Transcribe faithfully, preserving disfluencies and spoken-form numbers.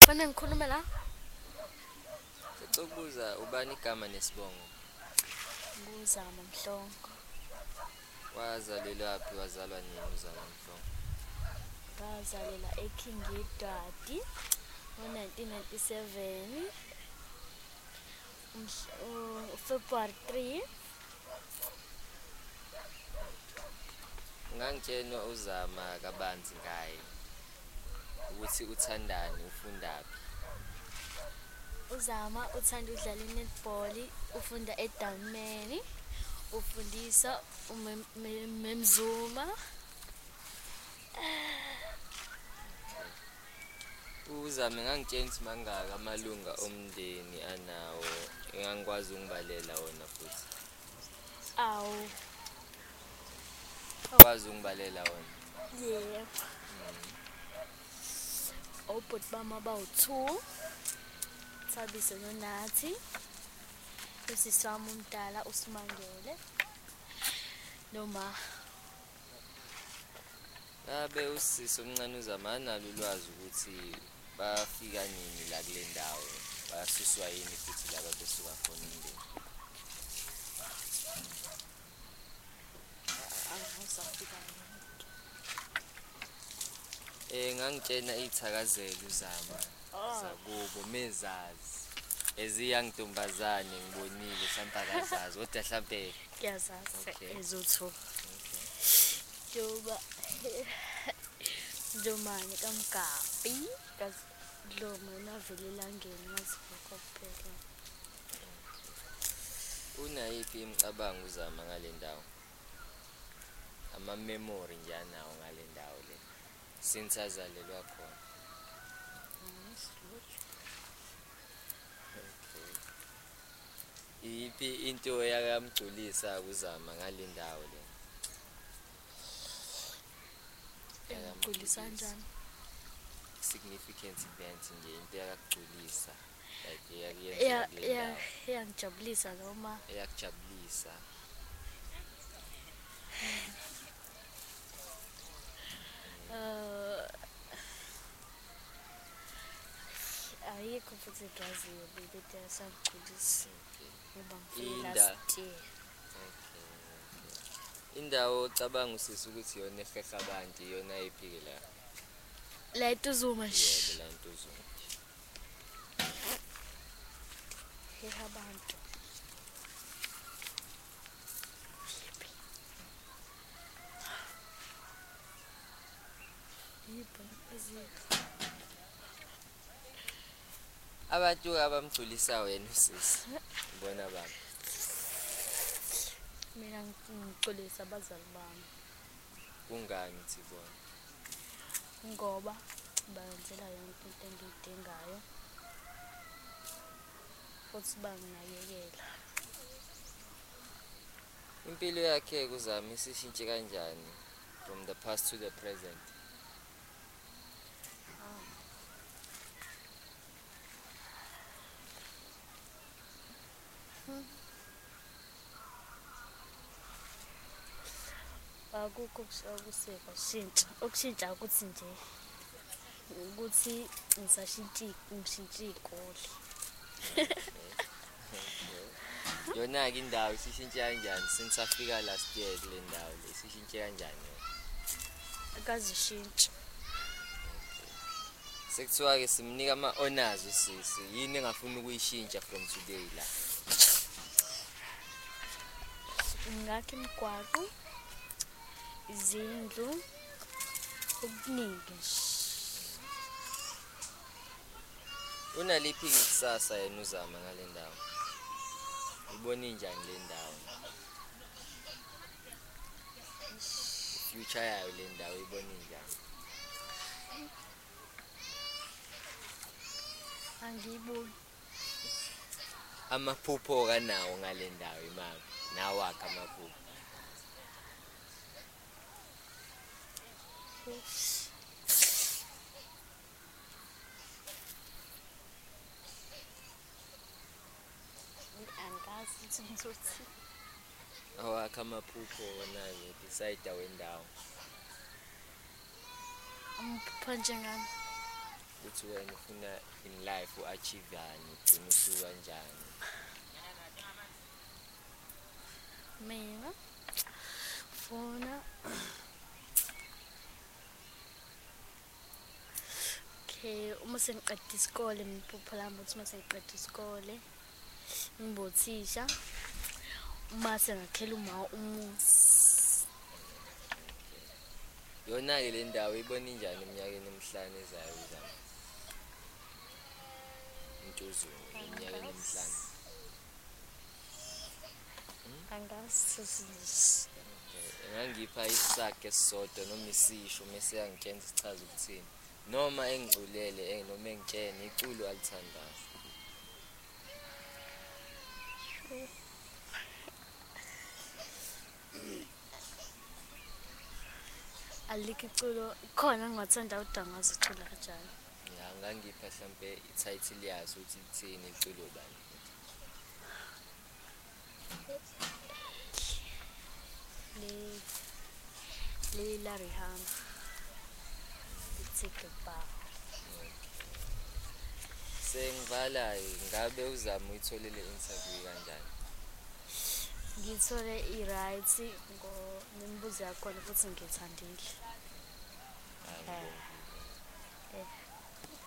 Fanele ngikhulume la? Ukubuza ubani igama nesibongo? Nguzama Mhlongo. Wazalelwa wazalwa nini uZama Mhlongo? Ngazalela eKingidwadi ngo nineteen ninety-seven February three. Ngangitshena uZama kabanzi ngaye ukuthi uthandani, ufundaphi. uZama uthanda ukudlala i-netball, ufunda eDaumeni, ufundisa uMemzuma. uZama ngangitshena ukuthi mangaka amalunga omndeni anawo, engangikwazi ungibalela wona futhi. Awu. Kwazi ungibalela wona? Yebo. Obhuti bami abawu-two, Thabiso noNathi, usisi wami umdala uSimangele, noma. Ngabe usisi omncane uZama analo ulwazi ukuthi bafika nini la kule ndawo, basuswa yini futhi laba besuka khona umndeni? Eh ngangitshena izithakazelo uZama zakubo mezazi eziyangidumbazaane ngibonile mhlawumbe akazazi kodwa mhlawumbe Ngiyazazi ezotho. Njoba Njomani kaMgabi kaDlomo navele elangeni ngazivuka kuphela. Unayiphi imicabango uZama ngale ndawo? Ama memory nje anawo ngale ndawo le since azalelwa khona. Iyiphi into yakamgculisa uZama ngale ndawo le? Yamgculisa kanjani? Significant event nje into yakugculisa like Yeah, yeah, iyangijabulisa noma eyakujabulisa. Eh ayikho futhi engiyaziyo into yasangigculisa ngoba ngifike last year. Indawo ocabanga usisi ukuthi yona eheha abantu iyona ephike la? La eTuzuma nje. Yebo la eTuzuma. Heha abantu. Yipho ezikho. Abantu abamgculisa wena usisi ubona bani? Mina ngigculisa abazali bami. Kungani uthi bona? Ngoba bayenzela yonke into engiyidingayo futhi banginakekela. Impilo yakhe kuZama isishintshe kanjani from the past to the present? Akukho okuseka shintsha okushintsha ukuthi nje ukuthi ngisashintsha ngishintsha igoli. Yona ke indawo isishintshe kanjani since afika last year kule ndawo le isishintshe kanjani? Akazishintsha. Sekuthiwa ke simnika ama honors usisi, yini engafuna ukuyishintsha from today la? Ngakho imigwaqo, izindlu, okuningi nje. Unaliphi ikusasa yena uZama ngale ndawo? Ubona injani le ndawo? Future yayo le ndawo ibona injani? Angiyiboni. Amaphupho kanawo ngale ndawo imama, nawakhe amaphupho. Angazi ukuthi ngizothi. Awakhe amaphupho naye beside wendawo. Amaphupho njengami. ukuthi wena ufuna in life u-achieve-ani ugcina usukanjani? Mina funa okay, uma sengiqeda isikole mina iphupho lami ukuthi uma sengiqeda isikole ngibe uthisha, uma sengakhela uma umuzi. Yona-ke le ndawo ibona injani eminyakeni emihlanu ezayo uZama? Ntuzulu eminyakeni emihlanu. Angazi Engangipha isakhe esisodwa noma isisho mese yangitshela sichaza ukuthini, noma engiculele eh noma engitshene iculo alithandayo. alikho iculo khona ngingathanda udangaza icula kanjani. Ya ngangipha mhlambe i-title yaso ukuthi ithini iculo bani. le le la Rihanna ithi goodbye. Sengivala ngabe uZama uyitholile interview kanjani? Ngithole i-right ngo nemibuzo yakhona futhi ngithandile. Hayi. Eh